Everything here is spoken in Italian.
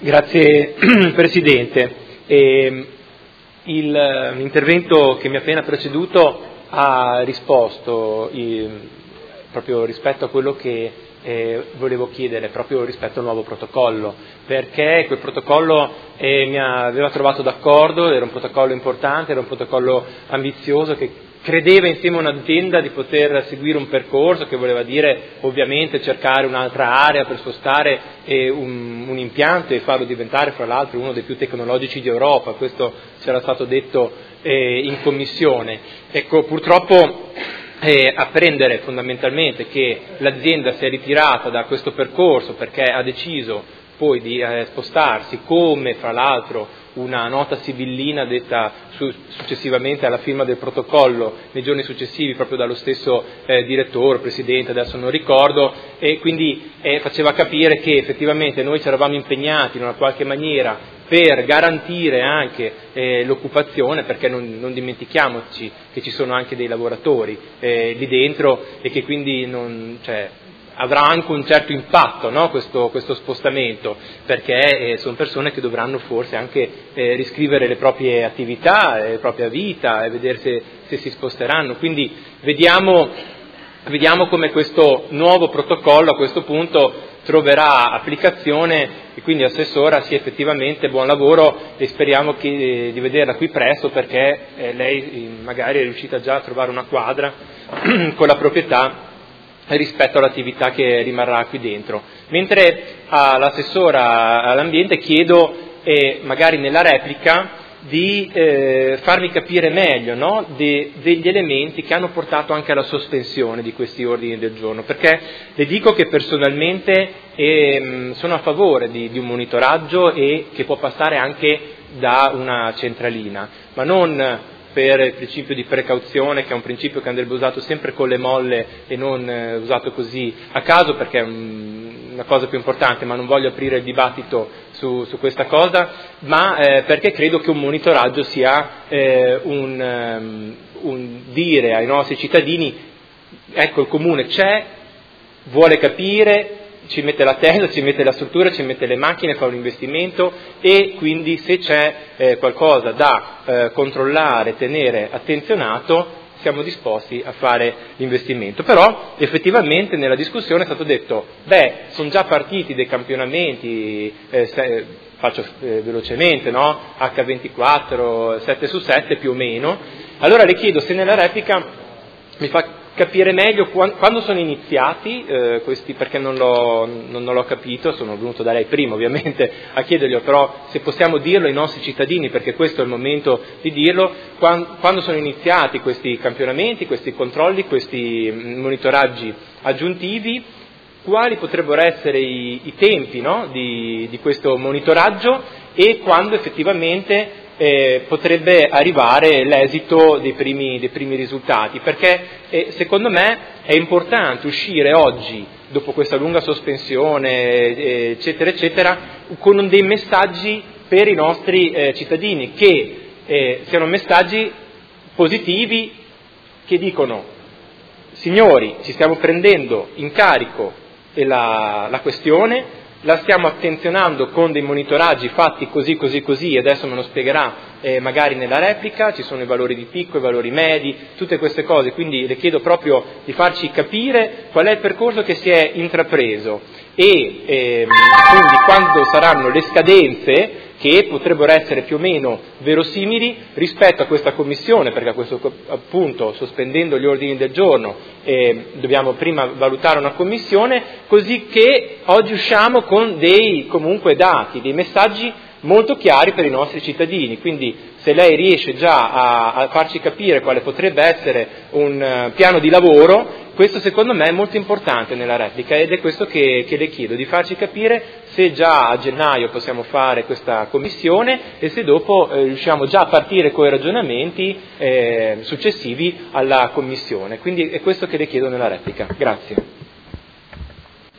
Grazie Presidente. L'intervento che mi ha appena preceduto ha risposto proprio rispetto a quello che volevo chiedere, proprio rispetto al nuovo protocollo, perché quel protocollo mi aveva trovato d'accordo, era un protocollo importante, era un protocollo ambizioso che credeva insieme a un'azienda di poter seguire un percorso che voleva dire ovviamente cercare un'altra area per spostare un impianto e farlo diventare fra l'altro uno dei più tecnologici di Europa, questo ci era stato detto in commissione. Ecco, purtroppo apprendere fondamentalmente che l'azienda si è ritirata da questo percorso perché ha deciso poi di spostarsi, come fra l'altro una nota sibillina detta successivamente alla firma del protocollo nei giorni successivi proprio dallo stesso direttore, presidente, adesso non ricordo, e quindi faceva capire che effettivamente noi ci eravamo impegnati in una qualche maniera per garantire anche l'occupazione, perché non dimentichiamoci che ci sono anche dei lavoratori lì dentro e che quindi avrà anche un certo impatto, no? questo spostamento, perché sono persone che dovranno forse anche riscrivere le proprie attività, la propria vita e vedere se si sposteranno. Quindi vediamo come questo nuovo protocollo a questo punto troverà applicazione e quindi Assessora sì, effettivamente buon lavoro e speriamo di vederla qui presto, perché lei magari è riuscita già a trovare una quadra con la proprietà rispetto all'attività che rimarrà qui dentro. Mentre all'assessora all'ambiente chiedo, magari nella replica, di farmi capire meglio, no? Degli elementi che hanno portato anche alla sospensione di questi ordini del giorno, perché le dico che personalmente sono a favore di un monitoraggio e che può passare anche da una centralina, ma non per il principio di precauzione, che è un principio che andrebbe usato sempre con le molle e non usato così a caso, perché è una cosa più importante, ma non voglio aprire il dibattito su questa cosa, ma perché credo che un monitoraggio sia un dire ai nostri cittadini: ecco, il Comune c'è, vuole capire, ci mette la testa, ci mette la struttura, ci mette le macchine, fa un investimento e quindi se c'è qualcosa da controllare, tenere attenzionato, siamo disposti a fare l'investimento. Però effettivamente nella discussione è stato detto: sono già partiti dei campionamenti, faccio velocemente, no? H24, 7 su 7 più o meno. Allora le chiedo se nella replica mi fa capire meglio quando sono iniziati questi, perché non l'ho capito, sono venuto da lei prima ovviamente a chiederglielo, però se possiamo dirlo ai nostri cittadini, perché questo è il momento di dirlo, quando sono iniziati questi campionamenti, questi controlli, questi monitoraggi aggiuntivi, quali potrebbero essere i tempi, no? di questo monitoraggio e quando effettivamente potrebbe arrivare l'esito dei primi risultati, perché secondo me è importante uscire oggi, dopo questa lunga sospensione, eccetera, eccetera, con dei messaggi per i nostri cittadini, che siano messaggi positivi, che dicono: signori, ci stiamo prendendo in carico la questione, la stiamo attenzionando con dei monitoraggi fatti così, e adesso me lo spiegherà magari nella replica, ci sono i valori di picco, i valori medi, tutte queste cose, quindi le chiedo proprio di farci capire qual è il percorso che si è intrapreso e quindi quando saranno le scadenze, che potrebbero essere più o meno verosimili rispetto a questa commissione, perché a questo punto, sospendendo gli ordini del giorno, dobbiamo prima valutare una commissione, così che oggi usciamo con dei comunque dati, dei messaggi molto chiari per i nostri cittadini. Quindi se lei riesce già a farci capire quale potrebbe essere un piano di lavoro, questo secondo me è molto importante nella replica, ed è questo che le chiedo, di farci capire se già a gennaio possiamo fare questa commissione e se dopo riusciamo già a partire con i ragionamenti successivi alla commissione. Quindi è questo che le chiedo nella replica. Grazie.